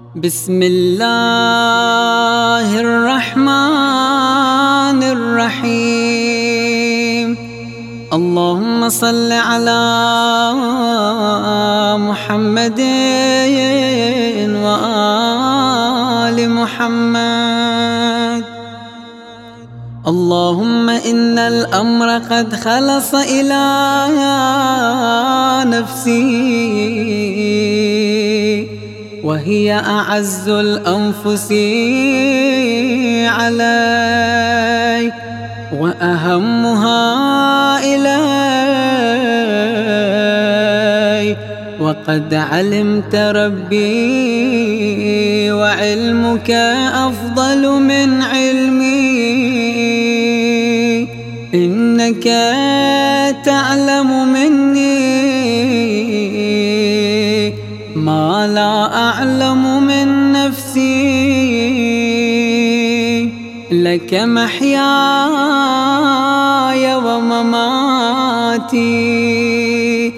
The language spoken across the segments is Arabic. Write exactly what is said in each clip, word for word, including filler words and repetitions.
بسم الله الرحمن الرحيم. اللهم صل على محمد وآل محمد. اللهم إن الأمر قد خلص إلى نفسي، وهي أعز الأنفس علي وأهمها إلي، وقد علمت ربي وعلمك أفضل من علمي، إنك تعلم مني ما لا أعلم من نفسي. لك محياي ومماتي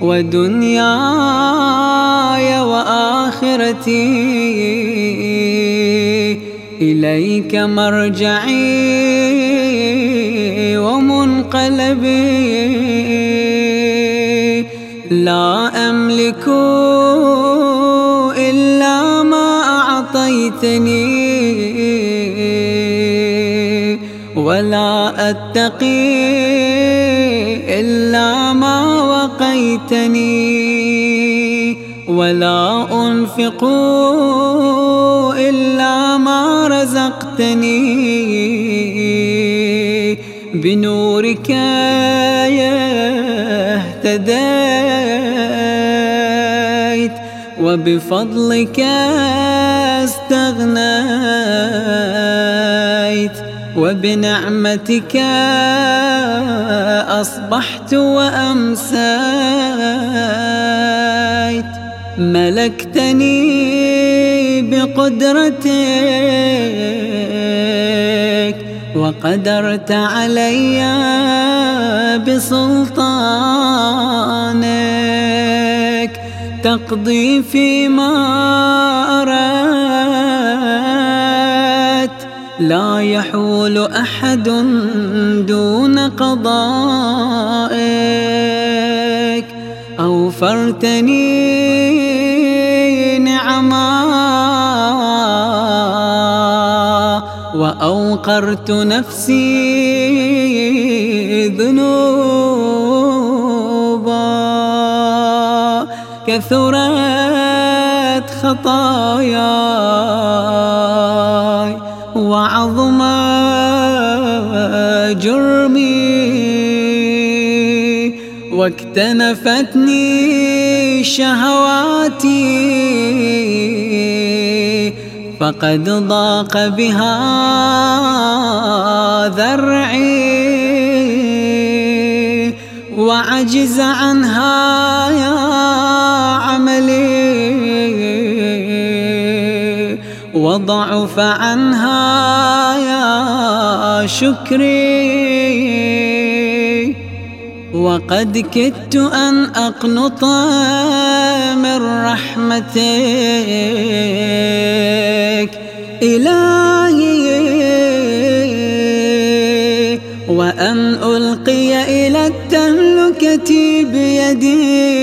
ودنياي وآخرتي، إليك مرجعي ومنقلبي. لا أملك إلا ما أعطيتني، ولا أتقي إلا ما وقيتني، ولا أنفق إلا ما رزقتني. بنورك اهتديت، وبفضلك استغنيت، وبنعمتك أصبحت وأمسيت. ملكتني بقدرتك، وقدرت علي بسلطانك، تقضي فيما أردت، لا يحول أحد دون قضائك. أوفرتني نعما وأوقرت نفسي ذنوبا، كثرت خطاياي وعظم جرمي، واكتنفتني شهواتي، فقد ضاق بها ذرعي، وعجز عنها يا عملي، وضعف عنها يا شكري. وقد كدت أن أقنط من رحمتك إلهي، وأن ألقي إلى التهلكة بيدي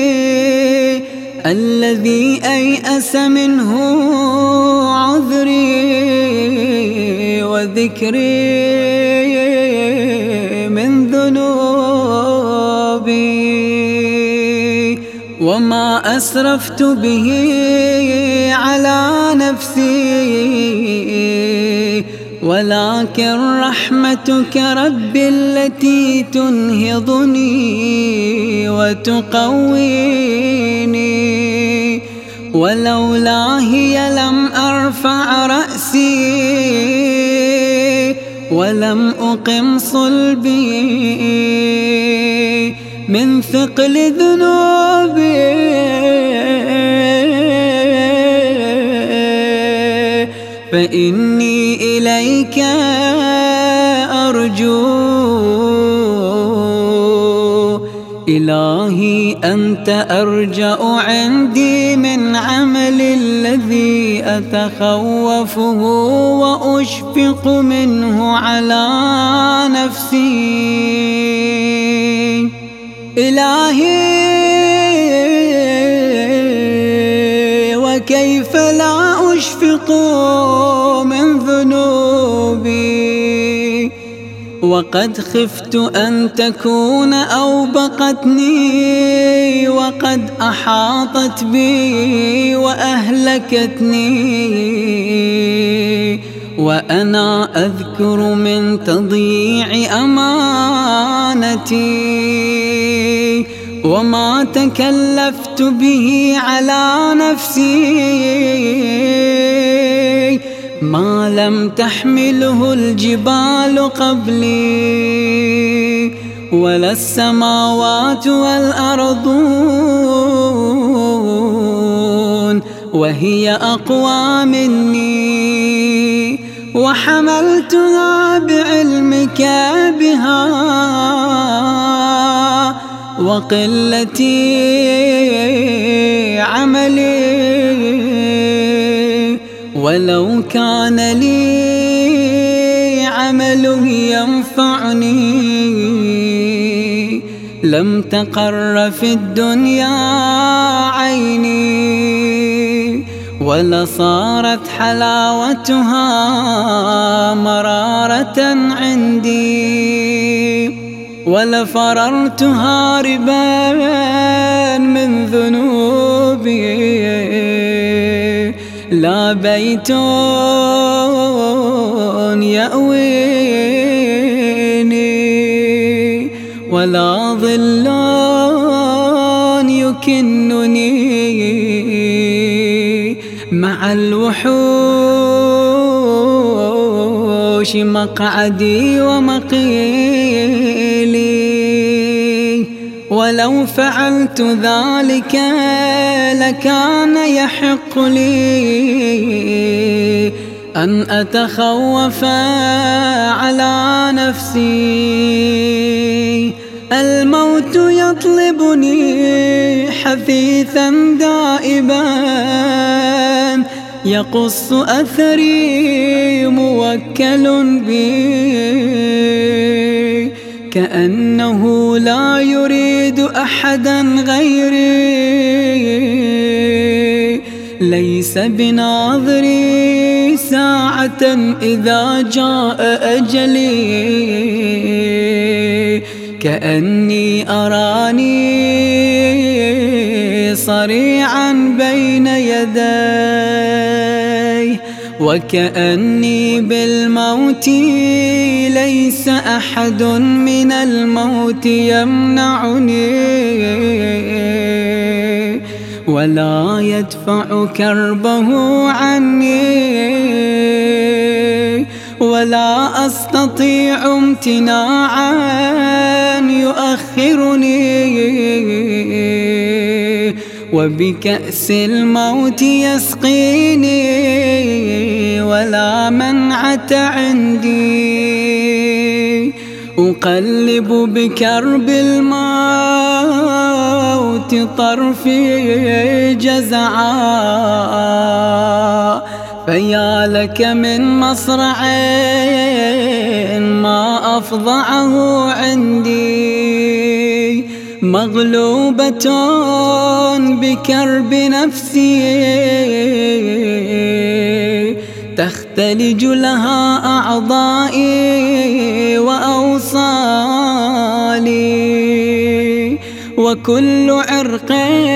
الذي أيأس منه عذري وذكري من ذنوبي. وما أسرفت به على نفسي، ولكن رحمتك ربي التي تنهضني وتقويني، ولولا هي لم أرفع رأسي ولم أقم صلبي من ثقل ذنوبي. فإني إليك أرجو إلهي أنت أرجأ عندي من عمل الذي أتخوفه وأشفق منه على نفسي. إلهي وكيف لا أشفق من ذنوبي وقد خفت أن تكون أوبقتني وقد أحاطت بي وأهلكتني. وأنا أذكر من تضييع أمانتي وما تكلفت به على نفسي ما لم تحمله الجبال قبلي ولا السماوات والأرضون وهي أقوى مني. وحملتها بعلمك بها وقلتي عملي ولو كان لي عمل ينفعني لم تقر في الدنيا عيني ولصارت حلاوتها مرارة عندي ولفررت هاربا من ذنوبي. لا بيت يأويني ولا ظل يكنني مع الوحوش مقعدي ومقيلي. ولو فعلت ذلك لكان يحق لي أن أتخوف على نفسي. الموت يطلبني حثيثا دائبا يقص أثري موكل بي كأنه لا يريد أحدا غيري. ليس بناظري ساعة إذا جاء أجلي كأني أراني صريعا بين يدي وكأني بالموت ليس أحد من الموت يمنعني ولا يدفع كربه عني ولا أستطيع امتناعا يؤخرني. وبكأس الموت يسقيني ولا منعة عندي. أقلب بكرب الموت طرفي جزعا فيا لك من مصرع ما أفضعه عندي. مغلوبة بكرب نفسي تختلج لها أعضائي وأوصالي وكل عرق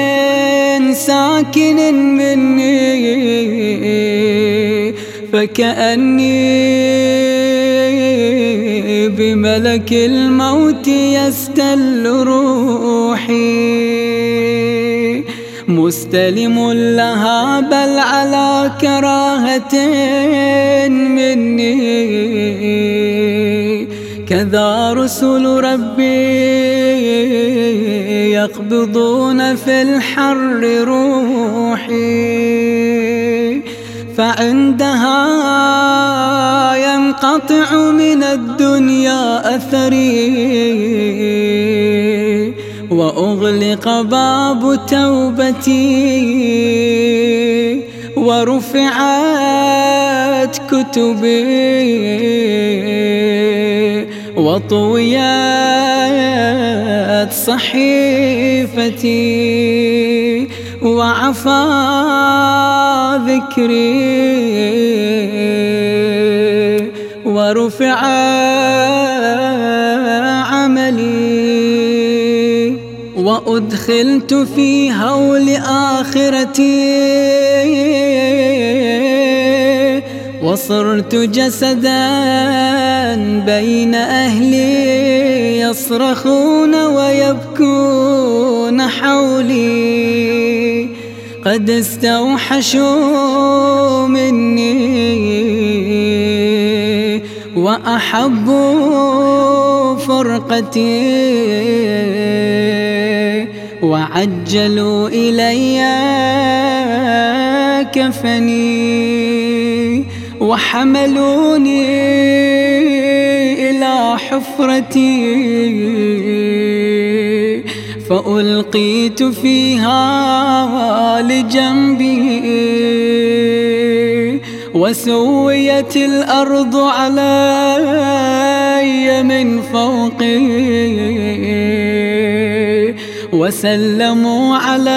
ساكن مني فكأني بملك الموت يستل روحي مستلم لها بل على كراهة مني. كذا رسل ربي يقبضون في الحر روحي فعندها ينقطع من الدنيا أثري وأغلق باب توبتي ورفعت كتبي وطويت صحيفتي وعفى ذكري ورفع عملي وأدخلت في هول آخرتي وصرت جسدا بين أهلي يصرخون ويبكون حولي قد استوحشوا مني وأحبوا فرقتي وعجلوا إلي كفني وحملوني إلى حفرتي فألقيت فيها لجنبي وسويت الأرض علي من فوقي وسلموا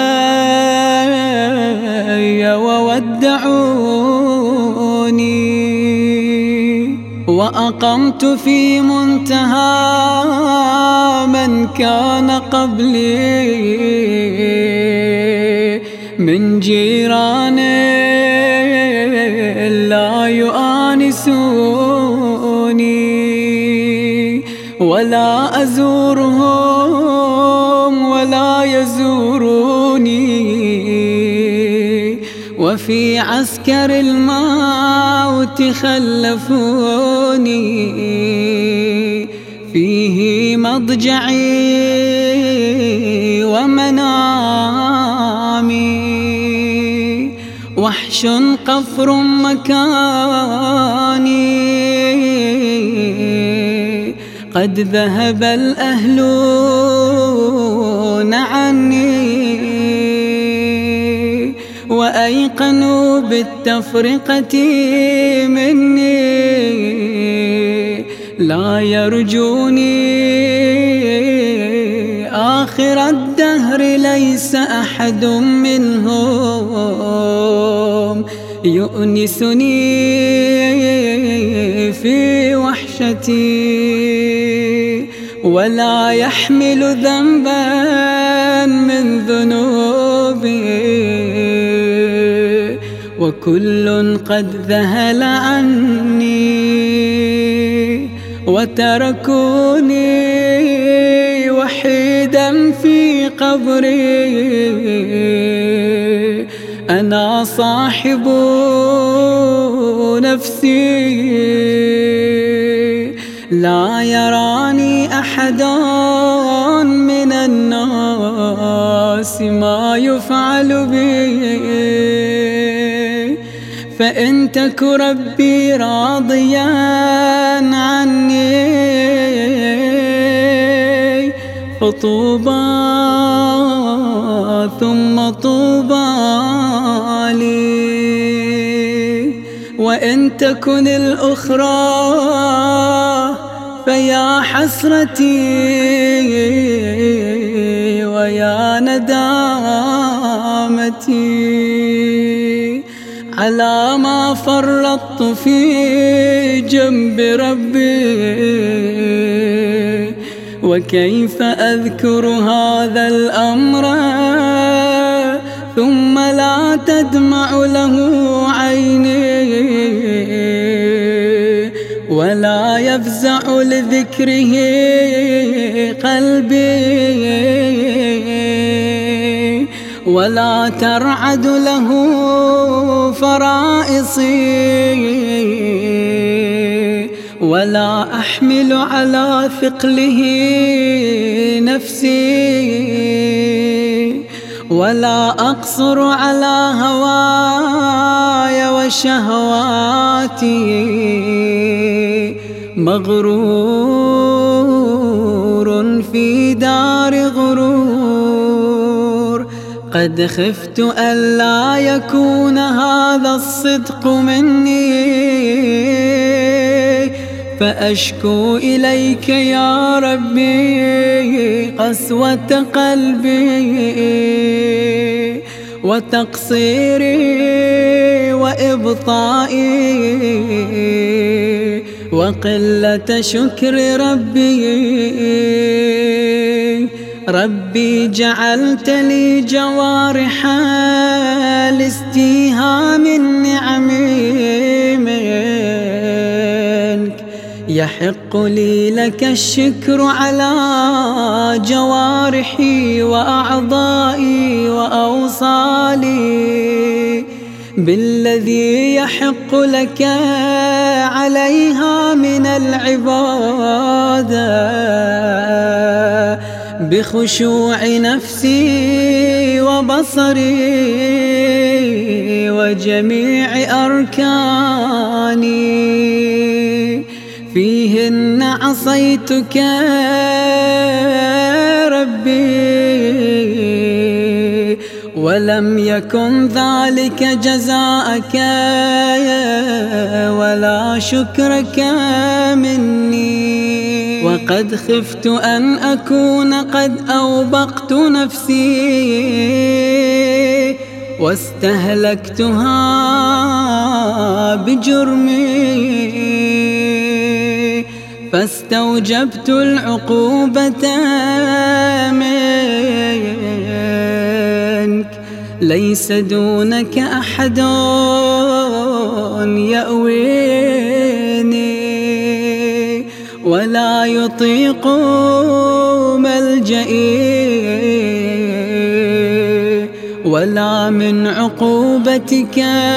علي وودعوني وأقمت في منتهى من كان قبلي من جيران لا يؤانسوني ولا أزورهم ولا يزوروني وفي عسكر الموت خلفوني فيه مضجعي ومنامي وحش قفر مكاني قد ذهب الأهلون عني وأيقنوا بالتفرقة مني لا يرجوني آخر الدهر ليس أحد منهم يؤنسني في وحشتي ولا يحمل ذنبا من ذنوبي وكل قد ذهل عني وتركوني وحيدا في قبري أنا صاحب نفسي لا يراني أحد من الناس ما يفعل بي فإن تك ربي راضيا عني فطوبى ثم طوبى لي وإن تكن الأخرى فيا حسرتي ويا ندامتي على ما فرطت في جنب ربي وكيف أذكر هذا الأمر ثم لا تدمع له عيني ولا يفزع لذكره قلبي ولا ترعد له فرائصي ولا أحمل على ثقله نفسي ولا أقصر على هواي وشهواتي مغرور في دار غرور وقد خفت ألا يكون هذا الصدق مني، فأشكو إليك يا ربي قسوة قلبي وتقصيري وإبطائي وقلة شكر ربي. ربي جعلت لي جوارحا لاستيهام النعم منك، يحق لي لك الشكر على جوارحي وأعضائي وأوصالي بالذي يحق لك عليها من العبادة، بخشوع نفسي وبصري وجميع أركاني، فيهن عصيتك ربي ولم يكن ذلك جزاءك ولا شكرك مني. وقد خفت أن أكون قد أوبقت نفسي واستهلكتها بجرمي، فاستوجبت العقوبة منك. ليس دونك أحد يأويني ولا يطيق ملجئي، ولا من عقوبتك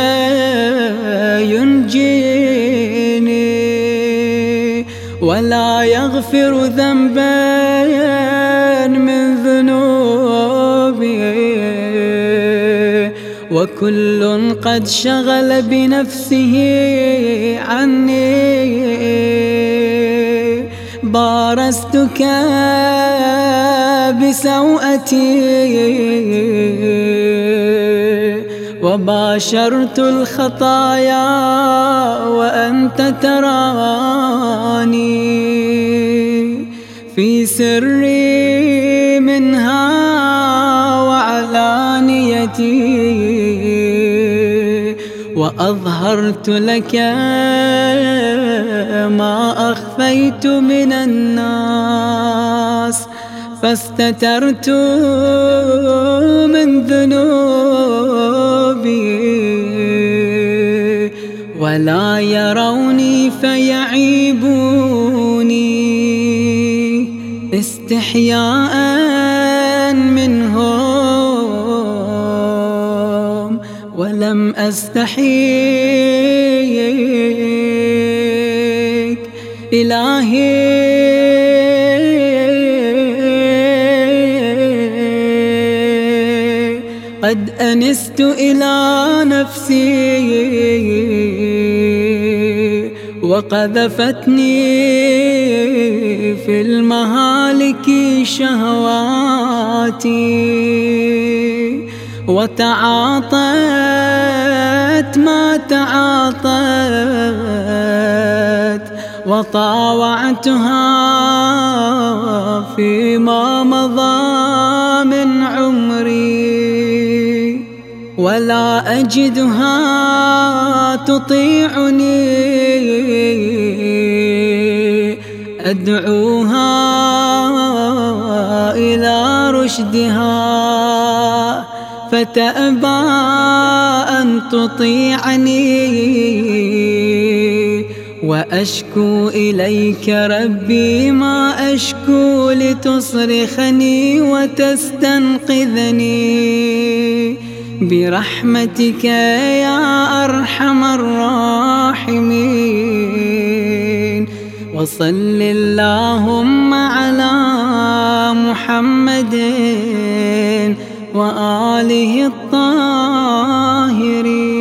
ينجيني، ولا يغفر ذنبا من ذنوبي، وكل قد شغل بنفسه عني. بارزتك بسوءتي وباشرت الخطايا وأنت تراني، في سري منها وعلانيتي، وأظهرت لك ما أخفيت من الناس، فاستترت من ذنوبي ولا يروني فيعيبوني، استحياء منهم ولم أستحيك إلهي. قد أنست إلى نفسي وقذفتني في المهالك شهواتي، وتعاطت ما تعاطت وطاوعتها فيما مضى من عمري، ولا أجدها تطيعني. أدعوها إلى رشدها فتأبى أن تطيعني، وأشكو إليك ربي ما أشكو لتصرخني وتستنقذني برحمتك يا أرحم الراحمين. وصل اللهم على محمد وآله الطاهرين.